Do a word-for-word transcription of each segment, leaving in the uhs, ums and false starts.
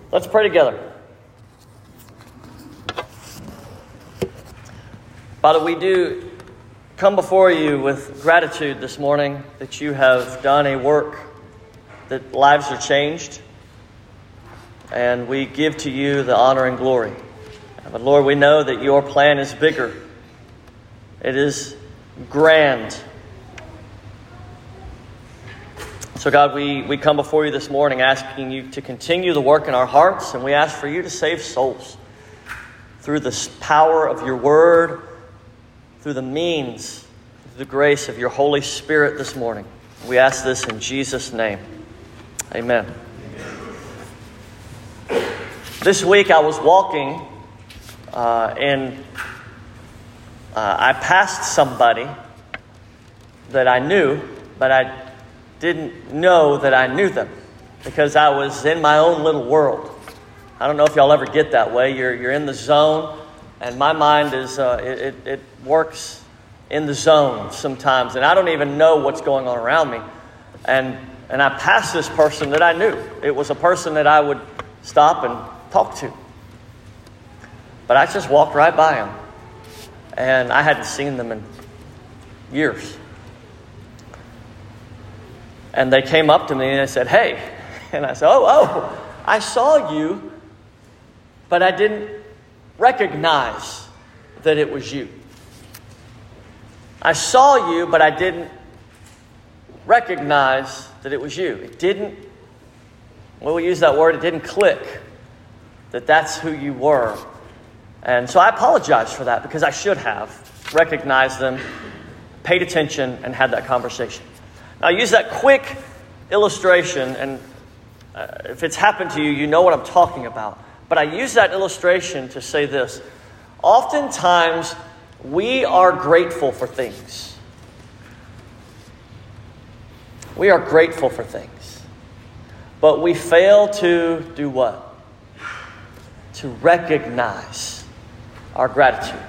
Let's pray together. Father, we do come before you with gratitude this morning that you have done a work, that lives are changed, and we give to you the honor and glory. But Lord, we know that your plan is bigger. It is grand. So God, we, we come before you this morning asking you to continue the work in our hearts, and we ask for you to save souls through the power of your word, through the means, through the grace of your Holy Spirit this morning. We ask this in Jesus' name. Amen. Amen. This week I was walking uh, and uh, I passed somebody that I knew, but I didn't know that I knew them because I was in my own little world. I don't know if y'all ever get that way. You're you're in the zone, and my mind is uh, it, it it works in the zone sometimes, and I don't even know what's going on around me. And and I passed this person that I knew. It was a person that I would stop and talk to, but I just walked right by him, and I hadn't seen them in years. And they came up to me and they said, "Hey." And I said, oh, oh, I saw you, but I didn't recognize that it was you. I saw you, but I didn't recognize that it was you. It didn't, well, we use that word, it didn't click that that's who you were. And so I apologize for that because I should have recognized them, paid attention, and had that conversation. Now, I use that quick illustration, and uh, if it's happened to you, you know what I'm talking about. But I use that illustration to say this. Oftentimes, we are grateful for things. We are grateful for things. But we fail to do what? To recognize our gratitude.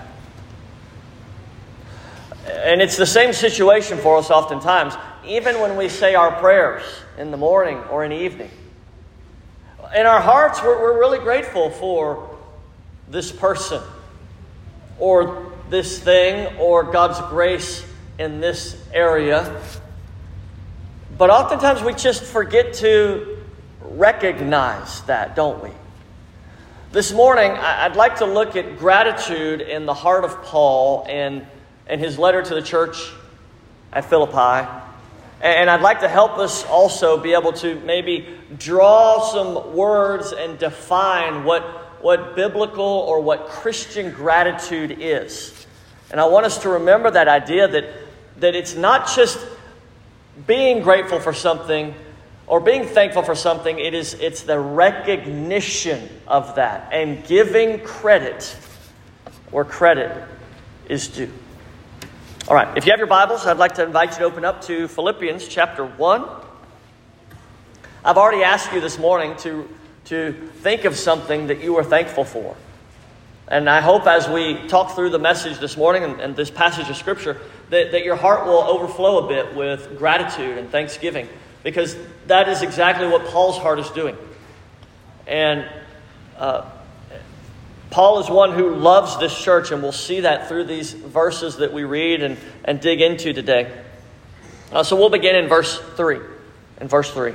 And it's the same situation for us oftentimes. Even when we say our prayers in the morning or in the evening, in our hearts, we're, we're really grateful for this person or this thing or God's grace in this area. But oftentimes we just forget to recognize that, don't we? This morning, I'd like to look at gratitude in the heart of Paul and in his letter to the church at Philippi. And I'd like to help us also be able to maybe draw some words and define what, what biblical or what Christian gratitude is. And I want us to remember that idea that, that it's not just being grateful for something or being thankful for something. It is, it's the recognition of that and giving credit where credit is due. All right, if you have your Bibles, I'd like to invite you to open up to Philippians chapter one. I've already asked you this morning to, to think of something that you were thankful for. And I hope as we talk through the message this morning and, and this passage of Scripture, that, that your heart will overflow a bit with gratitude and thanksgiving, because that is exactly what Paul's heart is doing. And uh, Paul is one who loves this church, and we'll see that through these verses that we read and, and dig into today. Uh, so we'll begin in verse three. In verse three.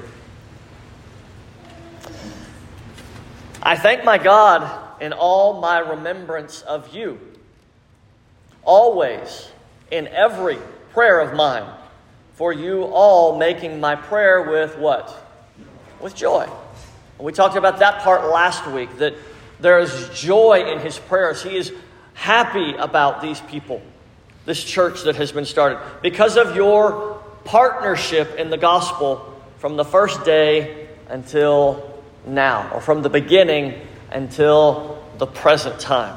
I thank my God in all my remembrance of you, always in every prayer of mine, for you all making my prayer with what? With joy. And we talked about that part last week, that there is joy in his prayers. He is happy about these people, this church that has been started, because of your partnership in the gospel from the first day until now, or from the beginning until the present time.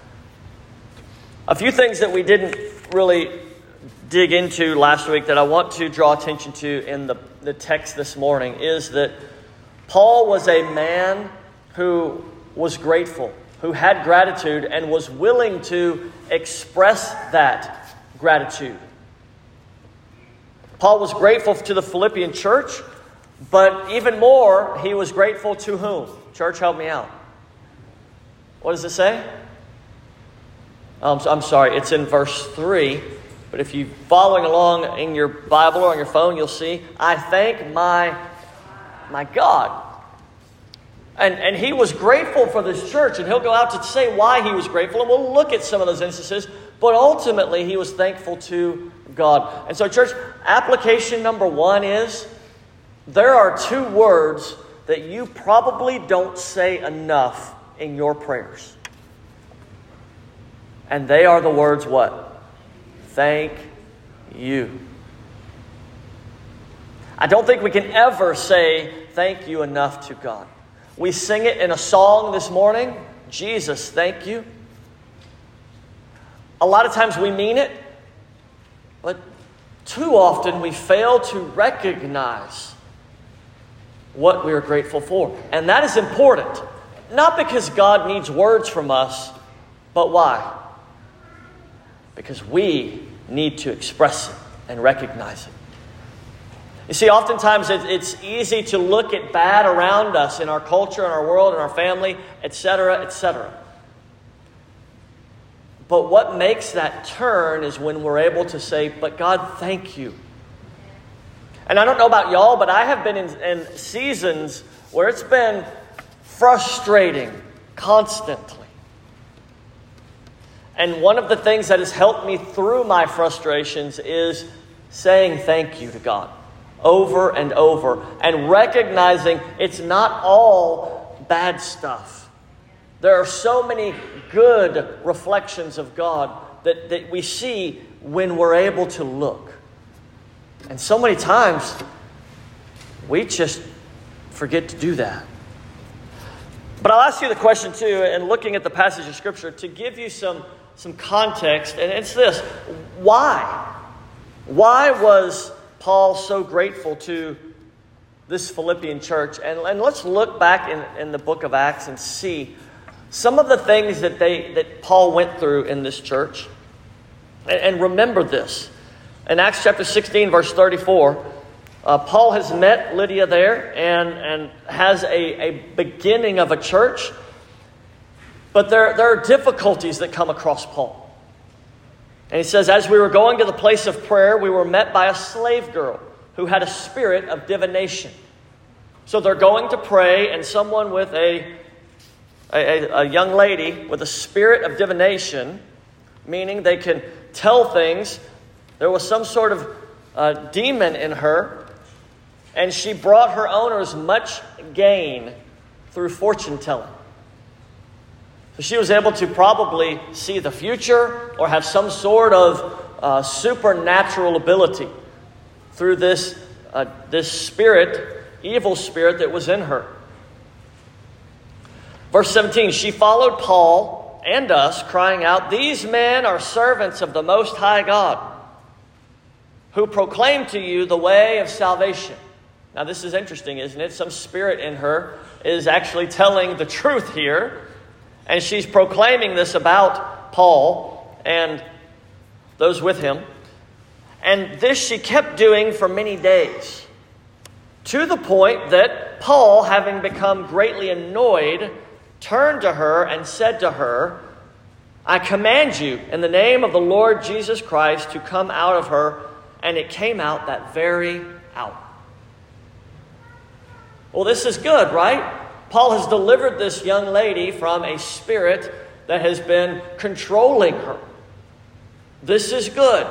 A few things that we didn't really dig into last week that I want to draw attention to in the, the text this morning is that Paul was a man who was grateful, who had gratitude and was willing to express that gratitude. Paul was grateful to the Philippian church But even more, he was grateful to whom? Church, help me out. What does it say? Um, I'm sorry, it's in verse three. But if you're following along in your Bible or on your phone, you'll see, I thank my, my God. And, and he was grateful for this church, and he'll go out to say why he was grateful, and we'll look at some of those instances, but ultimately he was thankful to God. And so, church, application number one is, there are two words that you probably don't say enough in your prayers. And they are the words what? Thank you. I don't think we can ever say thank you enough to God. We sing it in a song this morning. Jesus, thank you. A lot of times we mean it, but too often we fail to recognize what we are grateful for. And that is important. Not because God needs words from us, but why? Because we need to express it and recognize it. You see, oftentimes it's easy to look at bad around us in our culture, in our world, in our family, et cetera, et cetera. But what makes that turn is when we're able to say, but God, thank you. And I don't know about y'all, but I have been in, in seasons where it's been frustrating constantly. And one of the things that has helped me through my frustrations is saying thank you to God over and over and recognizing it's not all bad stuff. There are so many good reflections of God that, that we see when we're able to look. And so many times, we just forget to do that. But I'll ask you the question too, and looking at the passage of Scripture, to give you some, some context, and it's this. Why? Why was Paul so grateful to this Philippian church? And, and let's look back in, in the book of Acts and see some of the things that, they, that Paul went through in this church. And, and remember this. In Acts chapter sixteen, verse thirty-four, uh, Paul has met Lydia there and, and has a, a beginning of a church. But there, there are difficulties that come across Paul. And he says, as we were going to the place of prayer, we were met by a slave girl who had a spirit of divination. So they're going to pray, and someone with a, a, a young lady with a spirit of divination, meaning they can tell things. There was some sort of uh, demon in her, and she brought her owners much gain through fortune telling. So she was able to probably see the future or have some sort of uh, supernatural ability through this, uh, this spirit, evil spirit that was in her. Verse seventeen, she followed Paul and us, crying out, "These men are servants of the Most High God, who proclaim to you the way of salvation." Now this is interesting, isn't it? Some spirit in her is actually telling the truth here. And she's proclaiming this about Paul and those with him. And this she kept doing for many days, to the point that Paul, having become greatly annoyed, turned to her and said to her, "I command you in the name of the Lord Jesus Christ to come out of her." And it came out that very hour. Well, this is good, right? Paul has delivered this young lady from a spirit that has been controlling her. This is good.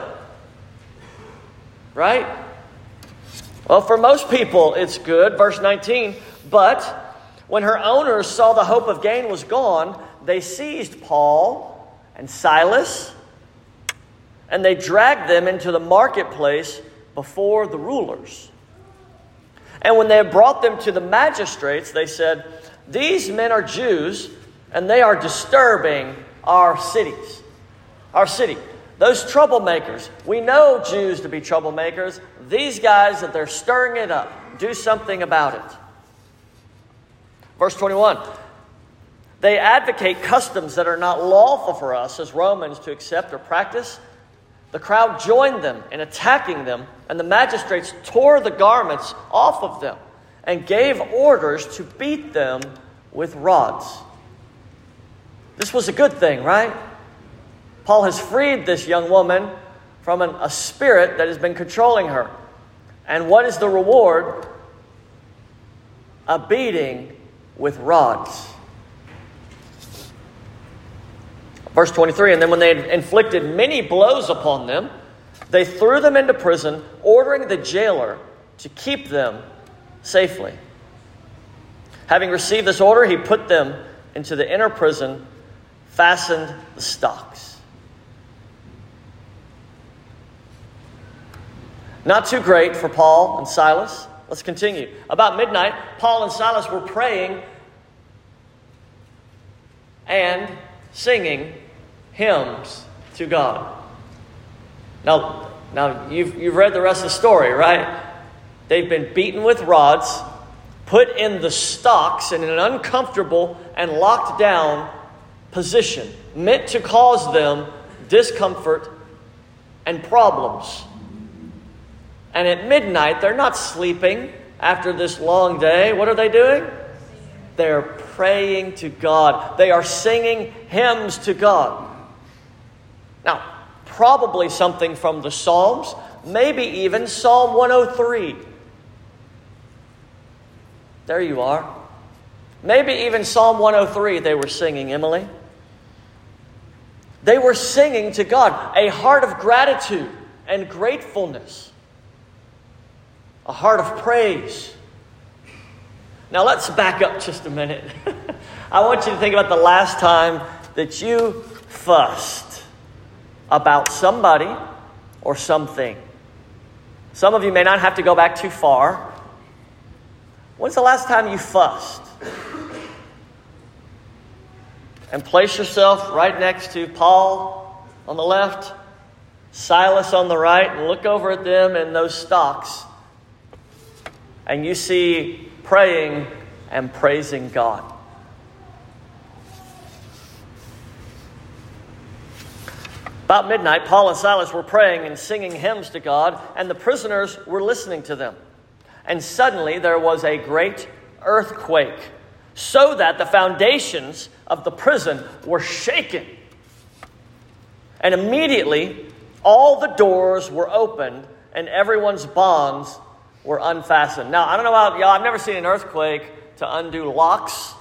Right? Well, for most people, it's good. Verse nineteen, but when her owners saw the hope of gain was gone, they seized Paul and Silas, and they dragged them into the marketplace before the rulers. And when they had brought them to the magistrates, they said, "These men are Jews, and they are disturbing our cities." Our city. Those troublemakers. We know Jews to be troublemakers. These guys, that they're stirring it up. Do something about it. Verse twenty-one. They advocate customs that are not lawful for us as Romans to accept or practice. The crowd joined them in attacking them, and the magistrates tore the garments off of them and gave orders to beat them with rods. This was a good thing, right? Paul has freed this young woman from an, a spirit that has been controlling her. And what is the reward? A beating with rods. Verse twenty-three, and then when they had inflicted many blows upon them, they threw them into prison, ordering the jailer to keep them safely. Having received this order, he put them into the inner prison, fastened the stocks. Not too great for Paul and Silas. Let's continue. About midnight, Paul and Silas were praying and singing hymns to God. Now, now you've, you've read the rest of the story, right? They've been beaten with rods, put in the stocks in an uncomfortable and locked down position, meant to cause them discomfort and problems. And at midnight, they're not sleeping after this long day. What are they doing? They're praying to God. They are singing hymns to God. Now, probably something from the Psalms, maybe even Psalm one oh three. There you are. Maybe even Psalm one oh three they were singing, Emily. They were singing to God a heart of gratitude and gratefulness. A heart of praise. Now let's back up just a minute. I want you to think about the last time that you fussed about somebody or something. Some of you may not have to go back too far. When's the last time you fussed? And place yourself right next to Paul on the left, Silas on the right, and look over at them in those stocks. And you see praying and praising God. About midnight, Paul and Silas were praying and singing hymns to God, and the prisoners were listening to them. And suddenly there was a great earthquake, so that the foundations of the prison were shaken. And immediately all the doors were opened, and everyone's bonds were unfastened. Now, I don't know about y'all, I've never seen an earthquake to undo locks.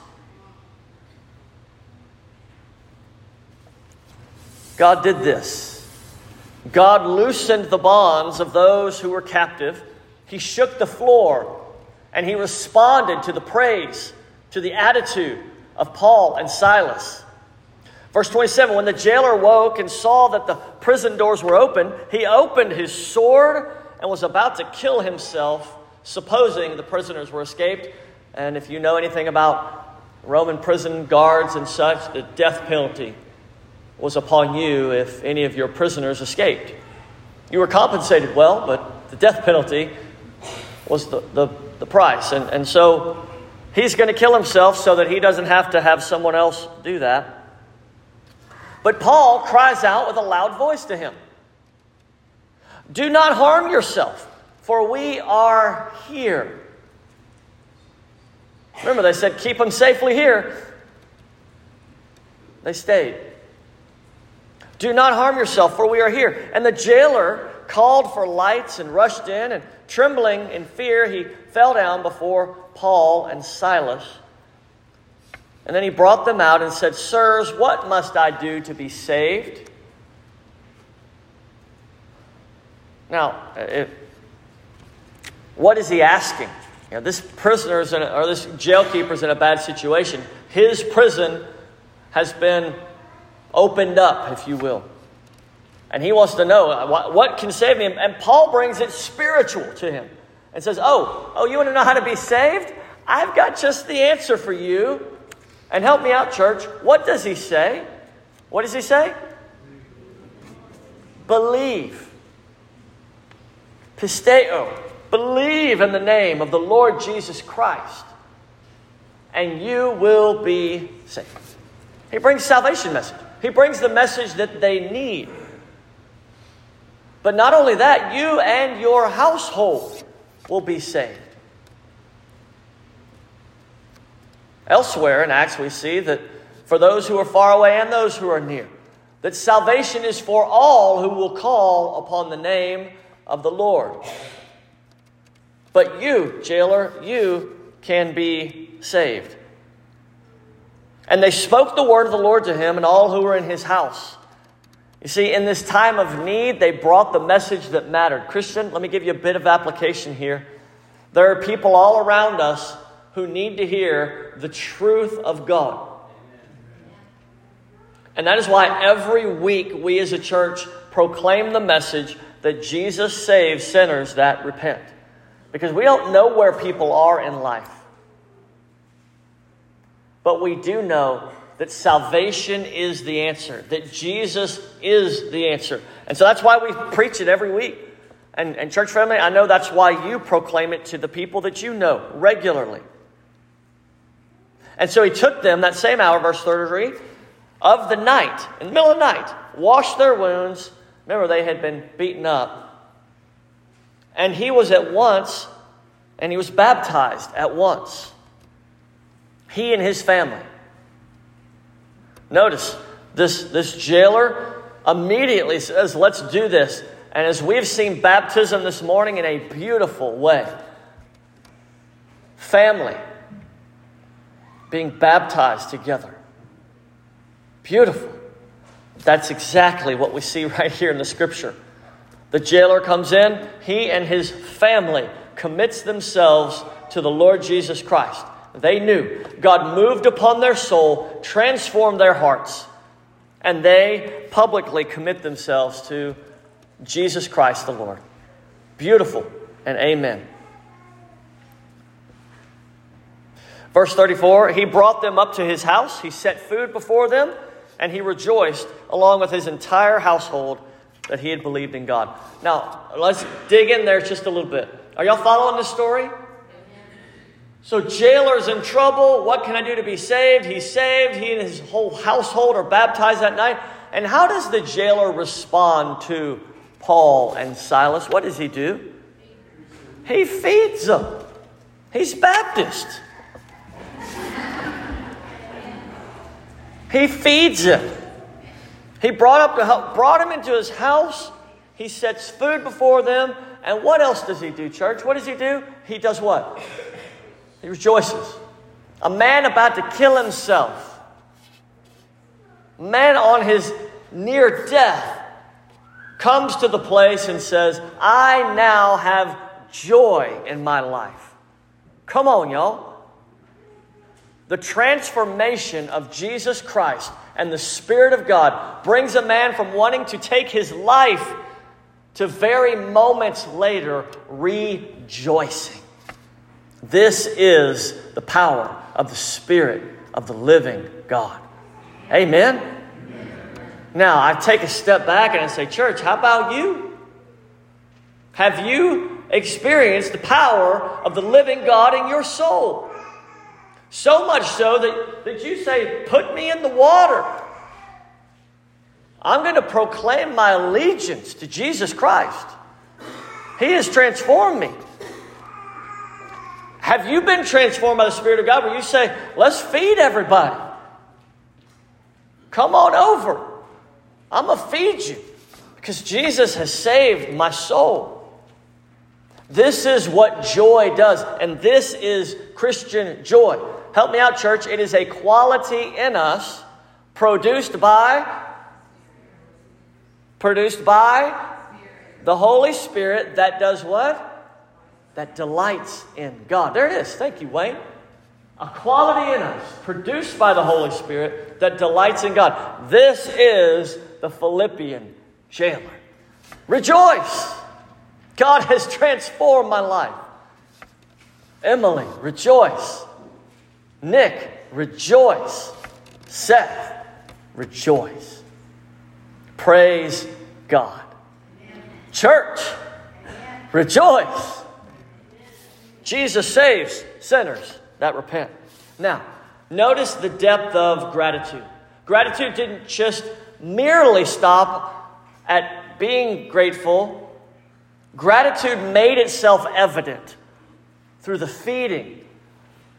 God did this. God loosened the bonds of those who were captive. He shook the floor, and he responded to the praise, to the attitude of Paul and Silas. Verse twenty-seven, when the jailer woke and saw that the prison doors were open, he opened his sword and was about to kill himself, supposing the prisoners were escaped. And if you know anything about Roman prison guards and such, the death penalty was upon you if any of your prisoners escaped. You were compensated well, but the death penalty was the, the, the price. And, and so he's going to kill himself so that he doesn't have to have someone else do that. But Paul cries out with a loud voice to him, "Do not harm yourself, for we are here." Remember, they said, keep them safely here. They stayed. "Do not harm yourself, for we are here." And the jailer called for lights and rushed in, and trembling in fear, he fell down before Paul and Silas. And then he brought them out and said, "Sirs, what must I do to be saved?" Now, if, what is he asking? You know, this prisoner is in a, or this jailkeeper is in a bad situation. His prison has been opened up, if you will. And he wants to know, what, what can save me? And Paul brings it spiritual to him and says, oh, oh, you want to know how to be saved? I've got just the answer for you. And help me out, church. What does he say? What does he say? Believe. Pisteo. Believe in the name of the Lord Jesus Christ, and you will be saved. He brings salvation message. He brings the message that they need. But not only that, you and your household will be saved. Elsewhere in Acts, we see that for those who are far away and those who are near, that salvation is for all who will call upon the name of the Lord. But you, jailer, you can be saved. And they spoke the word of the Lord to him and all who were in his house. You see, in this time of need, they brought the message that mattered. Christian, let me give you a bit of application here. There are people all around us who need to hear the truth of God. And that is why every week we as a church proclaim the message that Jesus saves sinners that repent. Because we don't know where people are in life. But we do know that salvation is the answer. That Jesus is the answer. And so that's why we preach it every week. And, and church family, I know that's why you proclaim it to the people that you know regularly. And so he took them that same hour, verse thirty-three, of the night, in the middle of the night, washed their wounds. Remember, they had been beaten up. And he was at once, and he was baptized at once. He and his family. Notice, this, this jailer immediately says, let's do this. And as we've seen baptism this morning in a beautiful way, family being baptized together. Beautiful. That's exactly what we see right here in the scripture. The jailer comes in, he and his family commits themselves to the Lord Jesus Christ. They knew God moved upon their soul, transformed their hearts, and they publicly commit themselves to Jesus Christ the Lord. Beautiful, and amen. Verse thirty-four, he brought them up to his house, he set food before them, and he rejoiced along with his entire household that he had believed in God. Now, let's dig in there just a little bit. Are y'all following this story? So jailer's in trouble. What can I do to be saved? He's saved. He and his whole household are baptized that night. And how does the jailer respond to Paul and Silas? What does he do? He feeds them. He's Baptist. He feeds him. He brought up to help, brought him into his house. He sets food before them. And what else does he do, church? What does he do? He does what? He rejoices. A man about to kill himself. A man on his near death comes to the place and says, I now have joy in my life. Come on, y'all. The transformation of Jesus Christ and the Spirit of God brings a man from wanting to take his life to very moments later rejoicing. This is the power of the Spirit of the living God. Amen? Amen. Now, I take a step back and I say, church, how about you? Have you experienced the power of the living God in your soul? So much so that, that you say, put me in the water. I'm going to proclaim my allegiance to Jesus Christ. He has transformed me. Have you been transformed by the Spirit of God where you say, let's feed everybody? Come on over. I'm going to feed you because Jesus has saved my soul. This is what joy does, and this is Christian joy. Help me out, church. It is a quality in us produced by, produced by the Holy Spirit that does what? That delights in God. There it is. Thank you, Wayne. A quality in us produced by the Holy Spirit that delights in God. This is the Philippian jailer. Rejoice. God has transformed my life. Emily, rejoice. Nick, rejoice. Seth, rejoice. Praise God. Church, rejoice. Jesus saves sinners that repent. Now, notice the depth of gratitude. Gratitude didn't just merely stop at being grateful. Gratitude made itself evident through the feeding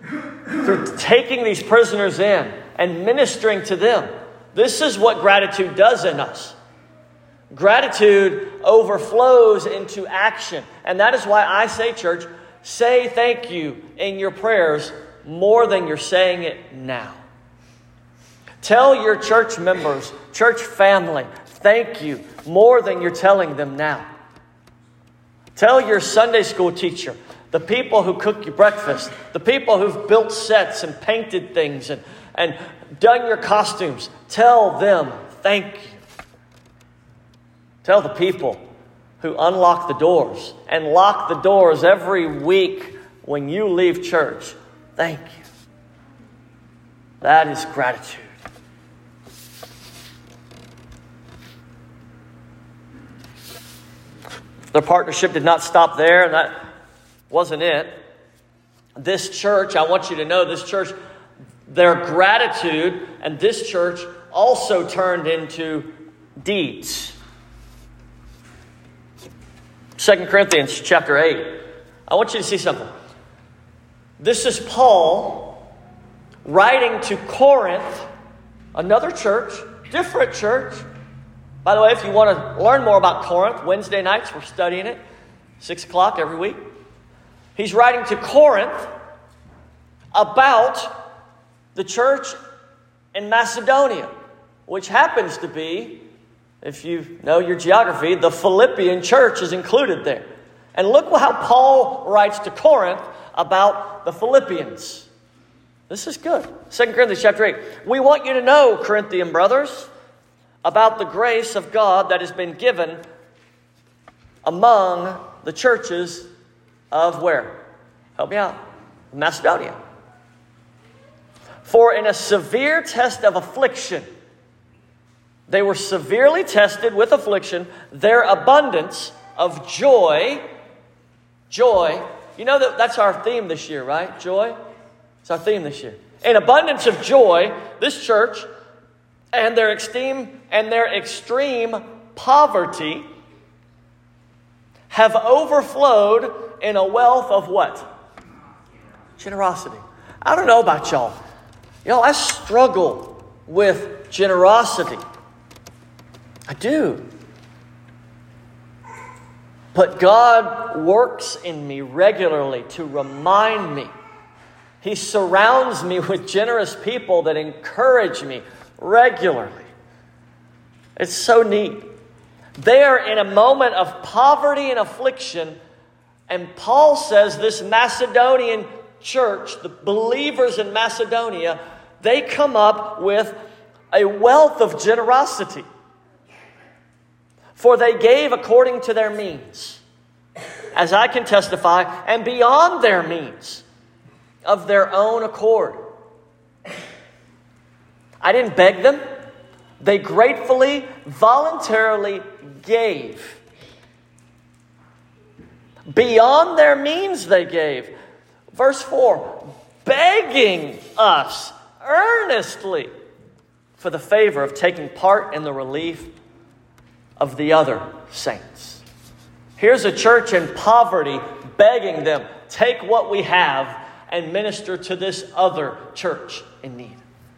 through taking these prisoners in and ministering to them. This is what gratitude does in us. Gratitude overflows into action. And that is why I say, church, say thank you in your prayers more than you're saying it now. Tell your church members, church family, thank you more than you're telling them now. Tell your Sunday school teacher, the people who cook you breakfast, the people who've built sets and painted things and, and done your costumes, tell them thank you. Tell the people who unlock the doors and lock the doors every week when you leave church, thank you. That is gratitude. Their partnership did not stop there, and that wasn't it. This church, I want you to know, this church, their gratitude and this church also turned into deeds. Second Corinthians chapter eight. I want you to see something. This is Paul writing to Corinth, another church, different church. By the way, if you want to learn more about Corinth, Wednesday nights we're studying it, six o'clock every week. He's writing to Corinth about the church in Macedonia, which happens to be, if you know your geography, the Philippian church is included there. And look how Paul writes to Corinth about the Philippians. This is good. Second Corinthians chapter eight. We want you to know, Corinthian brothers, about the grace of God that has been given among the churches of where? Help me out. Macedonia. For in a severe test of affliction, they were severely tested with affliction, their abundance of joy, joy, you know that that's our theme this year, right? Joy? It's our theme this year. In abundance of joy, this church and their extreme and their extreme poverty have overflowed in a wealth of what? Generosity. I don't know about y'all. Y'all, I struggle with generosity. I do. But God works in me regularly to remind me. He surrounds me with generous people that encourage me regularly. It's so neat. They are in a moment of poverty and affliction, and Paul says this Macedonian church, the believers in Macedonia, they come up with a wealth of generosity. For they gave according to their means, as I can testify, and beyond their means, of their own accord. I didn't beg them. They gratefully, voluntarily gave. Beyond their means they gave. Verse four, begging us earnestly for the favor of taking part in the relief of the other saints. Here's a church in poverty begging them, take what we have and minister to this other church in need.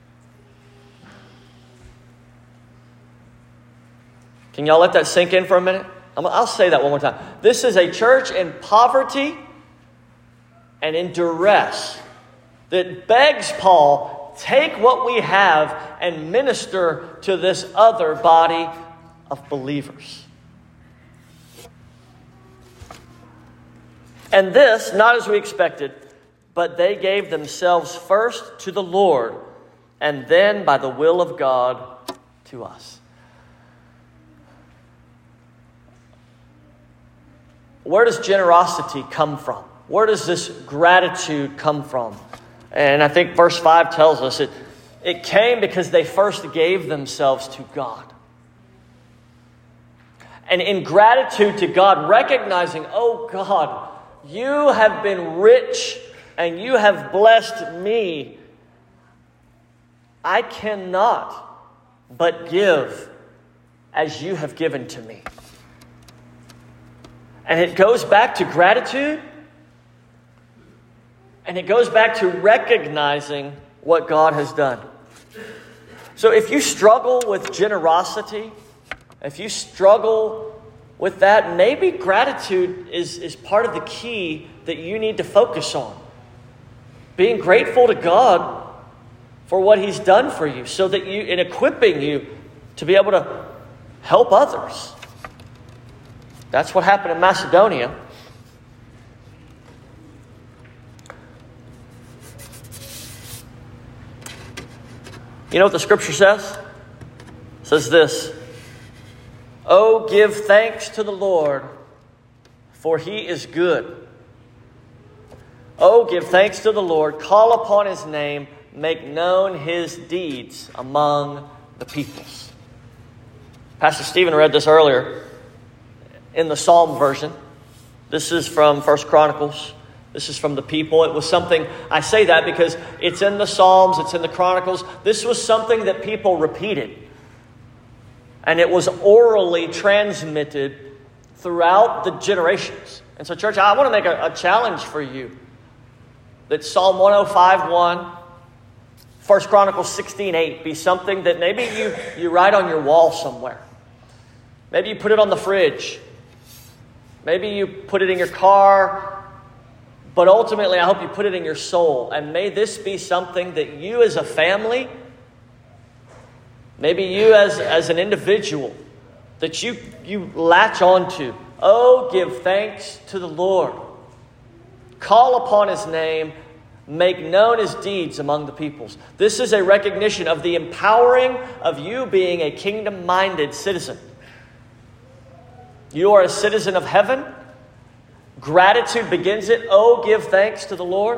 Can y'all let that sink in for a minute? I'll say that one more time. This is a church in poverty and in duress that begs Paul, take what we have and minister to this other body of believers. And this, not as we expected, but they gave themselves first to the Lord, and then by the will of God to us. Where does generosity come from? Where does this gratitude come from? And I think verse five tells us it, it came because they first gave themselves to God. And in gratitude to God, recognizing, oh God, you have been rich and you have blessed me. I cannot but give as you have given to me. And it goes back to gratitude. And it goes back to recognizing what God has done. So if you struggle with generosity, if you struggle with that, maybe gratitude is, is part of the key that you need to focus on. Being grateful to God for what He's done for you, so that you, in equipping you to be able to help others. That's what happened in Macedonia. You know what the scripture says? It says this: "Oh, give thanks to the Lord, for He is good. Oh, give thanks to the Lord, call upon His name, make known His deeds among the peoples." Pastor Stephen read this earlier in the Psalm version. This is from First Chronicles. This is from the people. It was something, I say that because it's in the Psalms, it's in the Chronicles. This was something that people repeated. And it was orally transmitted throughout the generations. And so, church, I want to make a, a challenge for you. That Psalm one oh five one, First Chronicles sixteen eight be something that maybe you, you write on your wall somewhere. Maybe you put it on the fridge. Maybe you put it in your car. But ultimately, I hope you put it in your soul. And may this be something that you as a family, maybe you as, as an individual, that you, you latch onto. Oh, give thanks to the Lord. Call upon His name. Make known His deeds among the peoples. This is a recognition of the empowering of you being a kingdom-minded citizen. You are a citizen of heaven. Gratitude begins it. Oh, give thanks to the Lord.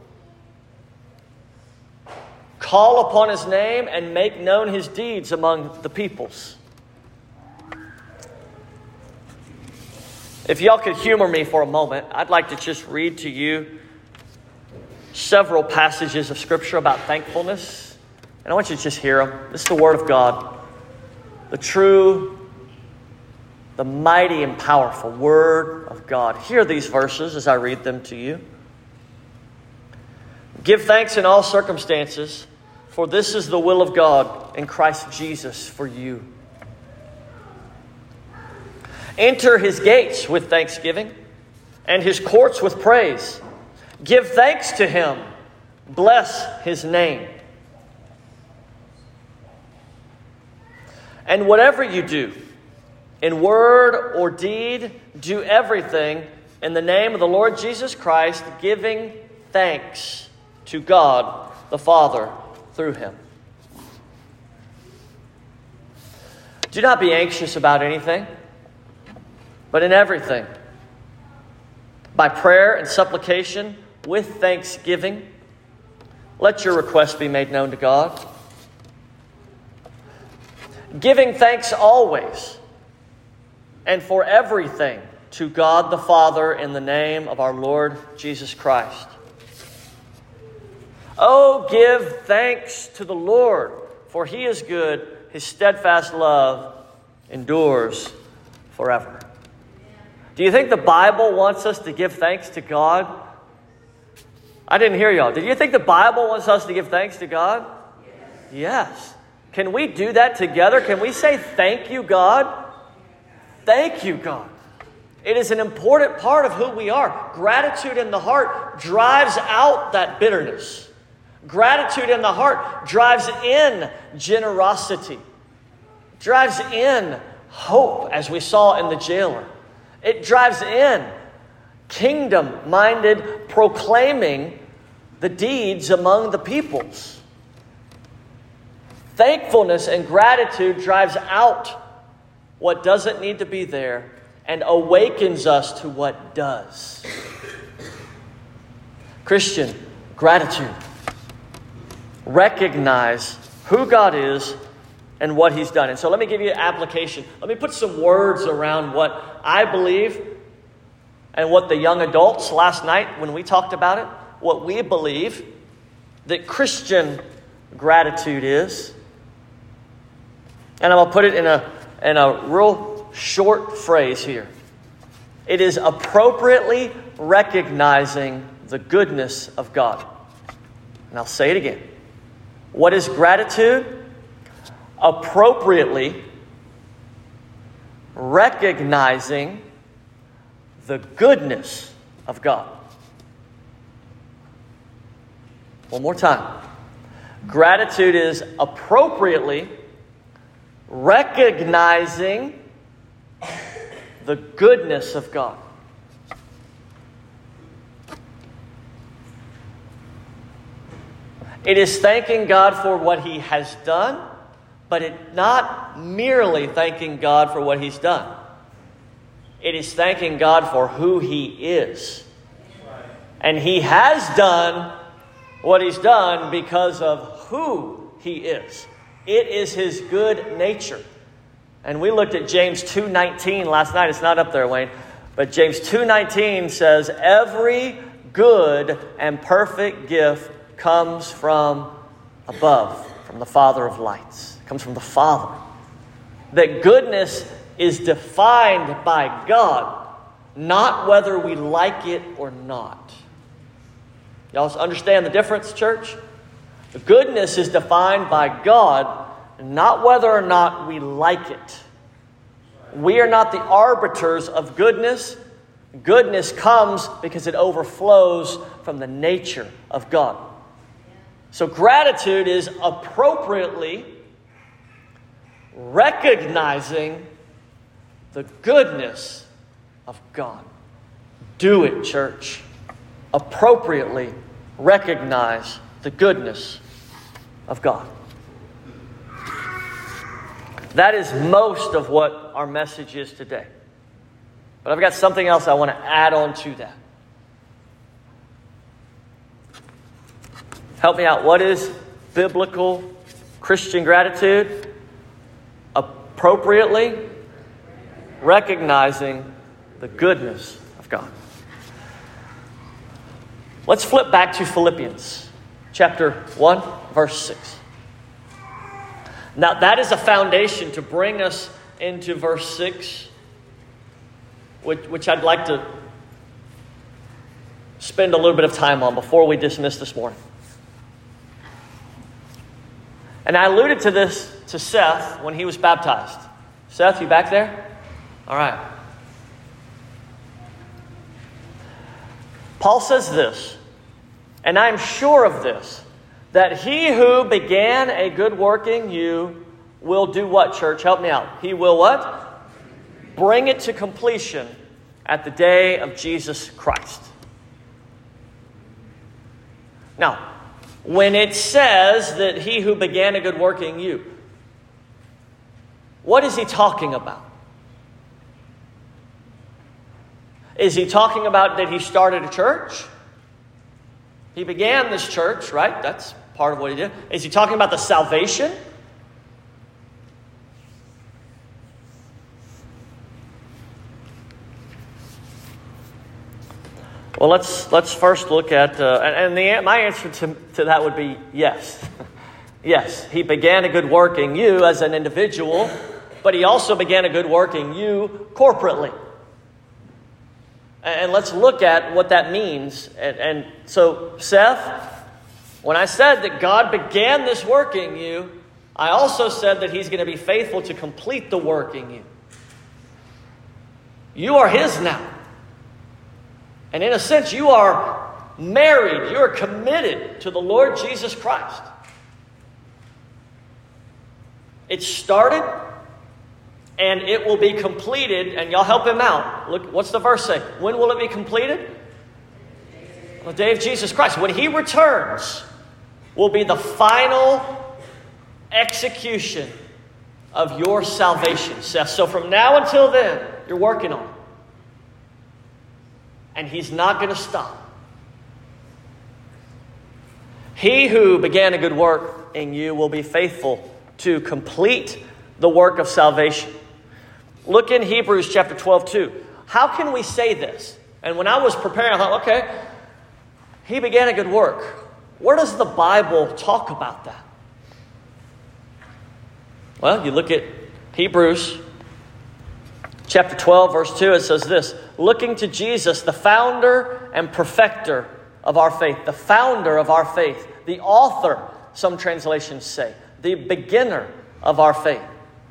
Call upon His name and make known His deeds among the peoples. If y'all could humor me for a moment, I'd like to just read to you several passages of Scripture about thankfulness. And I want you to just hear them. This is the Word of God. The true, the mighty and powerful Word of God. Hear these verses as I read them to you. "Give thanks in all circumstances, for this is the will of God in Christ Jesus for you. Enter His gates with thanksgiving and His courts with praise. Give thanks to Him. Bless His name. And whatever you do, in word or deed, do everything in the name of the Lord Jesus Christ, giving thanks to God the Father through Him." Do not be anxious about anything, but in everything, by prayer and supplication, with thanksgiving, let your requests be made known to God. Giving thanks always and for everything to God the Father in the name of our Lord Jesus Christ. Oh, give thanks to the Lord, for He is good. His steadfast love endures forever. Do you think the Bible wants us to give thanks to God? I didn't hear y'all. Did you think the Bible wants us to give thanks to God? Yes. Yes. Can we do that together? Can we say thank you, God? Thank you, God. It is an important part of who we are. Gratitude in the heart drives out that bitterness. Gratitude in the heart drives in generosity. Drives in hope, as we saw in the jailer. It drives in kingdom-minded proclaiming the deeds among the peoples. Thankfulness and gratitude drives out what doesn't need to be there and awakens us to what does. Christian, gratitude. Recognize who God is and what He's done. And so let me give you an application. Let me put some words around what I believe and what the young adults last night when we talked about it, what we believe that Christian gratitude is. And I'm going to put it in a, in a real short phrase here. It is appropriately recognizing the goodness of God. And I'll say it again. What is gratitude? Appropriately recognizing the goodness of God. One more time. Gratitude is appropriately recognizing the goodness of God. It is thanking God for what He has done, but it not merely thanking God for what He's done. It is thanking God for who He is. And He has done what He's done because of who He is. It is His good nature. And we looked at James two nineteen last night. It's not up there, Wayne. But James two nineteen says, every good and perfect gift comes from above, from the Father of lights. It comes from the Father. That goodness is defined by God, not whether we like it or not. Y'all understand the difference, church? The goodness is defined by God, not whether or not we like it. We are not the arbiters of goodness. Goodness comes because it overflows from the nature of God. So gratitude is appropriately recognizing the goodness of God. Do it, church. Appropriately recognize the goodness of God. That is most of what our message is today. But I've got something else I want to add on to that. Help me out. What is biblical Christian gratitude? Appropriately recognizing the goodness of God. Let's flip back to Philippians chapter one, verse six. Now that is a foundation to bring us into verse six, which, which I'd like to spend a little bit of time on before we dismiss this morning. And I alluded to this to Seth when he was baptized. Seth, you back there? All right. Paul says this, and I'm sure of this, that he who began a good work in you will do what, church? Help me out. He will what? Bring it to completion at the day of Jesus Christ. Now, when it says that he who began a good work in you, what is he talking about? Is he talking about that he started a church? He began this church, right? That's part of what he did. Is he talking about the salvation? Well, let's let's first look at, uh, and, and the, my answer to, to that would be yes. Yes, he began a good work in you as an individual, but he also began a good work in you corporately. And, and let's look at what that means. And, and so, Seth, when I said that God began this work in you, I also said that he's going to be faithful to complete the work in you. You are his now. And in a sense, you are married. You are committed to the Lord Jesus Christ. It started, and it will be completed. And y'all help him out. Look, what's the verse say? When will it be completed? On the day of Jesus Christ. When he returns, will be the final execution of your salvation, Seth. So from now until then, you're working on it. And he's not going to stop. He who began a good work in you will be faithful to complete the work of salvation. Look in Hebrews chapter twelve, too. How can we say this? And when I was preparing, I thought, okay, he began a good work. Where does the Bible talk about that? Well, you look at Hebrews chapter twelve, verse two, it says this, looking to Jesus, the founder and perfecter of our faith, the founder of our faith, the author, some translations say, the beginner of our faith.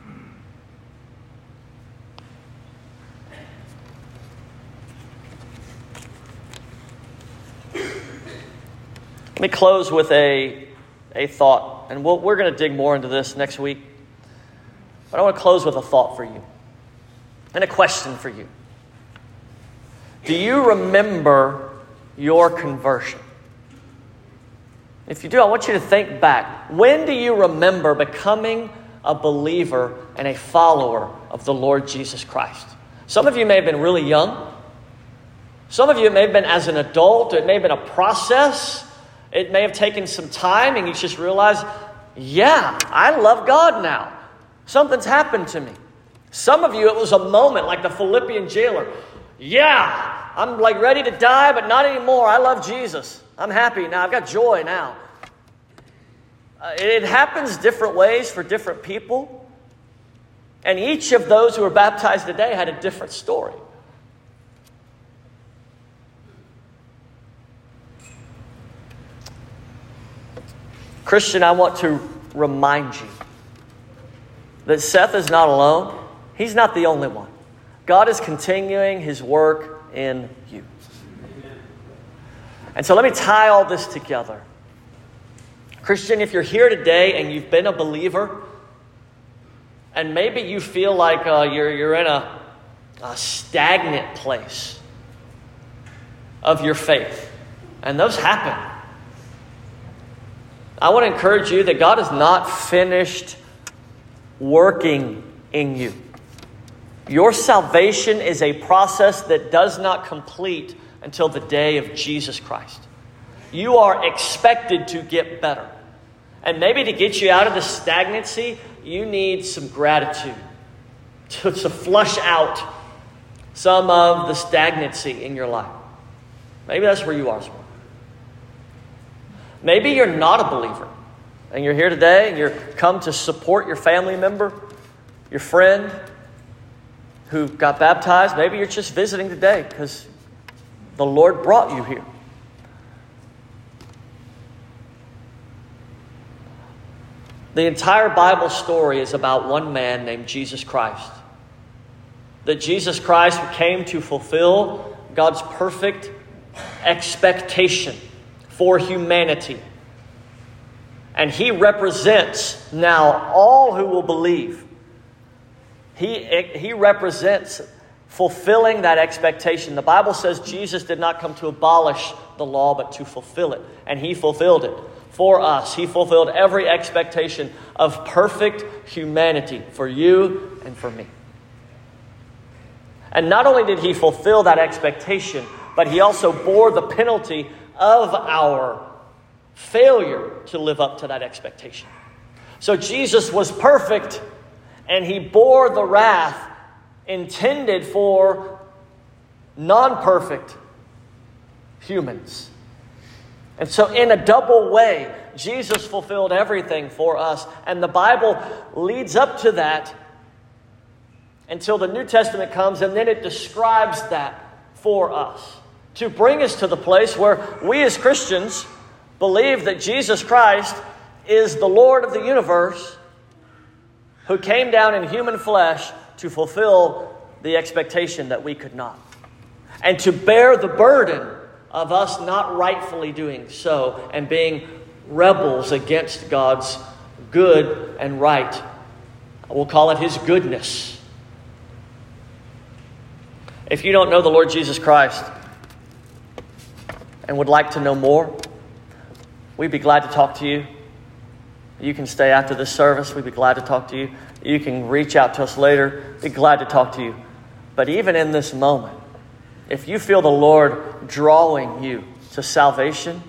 Let me close with a, a thought, and we'll, we're going to dig more into this next week. But I want to close with a thought for you and a question for you. Do you remember your conversion? If you do, I want you to think back. When do you remember becoming a believer and a follower of the Lord Jesus Christ? Some of you may have been really young. Some of you, it may have been as an adult. It may have been a process. It may have taken some time and you just realize, yeah, I love God now. Something's happened to me. Some of you, it was a moment like the Philippian jailer. Yeah, I'm like ready to die, but not anymore. I love Jesus. I'm happy now. I've got joy now. Uh, it happens different ways for different people. And each of those who were baptized today had a different story. Christian, I want to remind you that Seth is not alone. He's not the only one. God is continuing His work in you. And so let me tie all this together. Christian, if you're here today and you've been a believer, and maybe you feel like uh, you're, you're in a, a stagnant place of your faith, and those happen, I want to encourage you that God is not finished working in you. Your salvation is a process that does not complete until the day of Jesus Christ. You are expected to get better. And maybe to get you out of the stagnancy, you need some gratitude to, to flush out some of the stagnancy in your life. Maybe that's where you are this morning. Maybe you're not a believer and you're here today and you're come to support your family member, your friend who got baptized. Maybe you're just visiting today because the Lord brought you here. The entire Bible story is about one man named Jesus Christ. That Jesus Christ came to fulfill God's perfect expectation for humanity. And He represents now all who will believe. He, he represents fulfilling that expectation. The Bible says Jesus did not come to abolish the law, but to fulfill it. And He fulfilled it for us. He fulfilled every expectation of perfect humanity for you and for me. And not only did He fulfill that expectation, but He also bore the penalty of our failure to live up to that expectation. So Jesus was perfect, and He bore the wrath intended for non-perfect humans. And so in a double way, Jesus fulfilled everything for us. And the Bible leads up to that until the New Testament comes, and then it describes that for us, to bring us to the place where we as Christians believe that Jesus Christ is the Lord of the universe who came down in human flesh to fulfill the expectation that we could not. And to bear the burden of us not rightfully doing so and being rebels against God's good and right. We'll call it His goodness. If you don't know the Lord Jesus Christ and would like to know more, we'd be glad to talk to you. You can stay after this service. We'd be glad to talk to you. You can reach out to us later. Be glad to talk to you. But even in this moment, if you feel the Lord drawing you to salvation,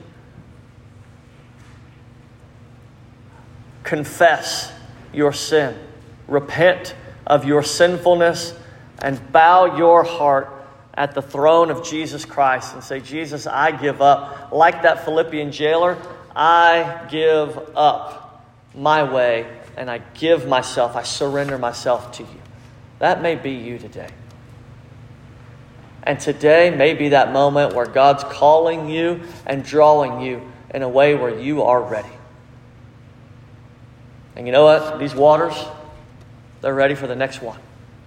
confess your sin. Repent of your sinfulness and bow your heart at the throne of Jesus Christ and say, Jesus, I give up. Like that Philippian jailer, I give up my way and I give myself, I surrender myself to you. That may be you today. And today may be that moment where God's calling you and drawing you in a way where you are ready. And you know what? These waters, they're ready for the next one.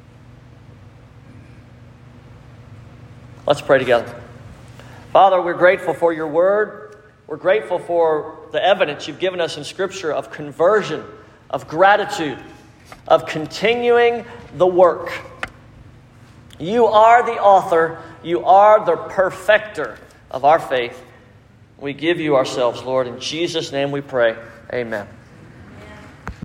Let's pray together. Father, we're grateful for your word. We're grateful for the evidence you've given us in Scripture of conversion, of gratitude, of continuing the work. You are the author. You are the perfecter of our faith. We give you ourselves, Lord. In Jesus' name we pray. Amen.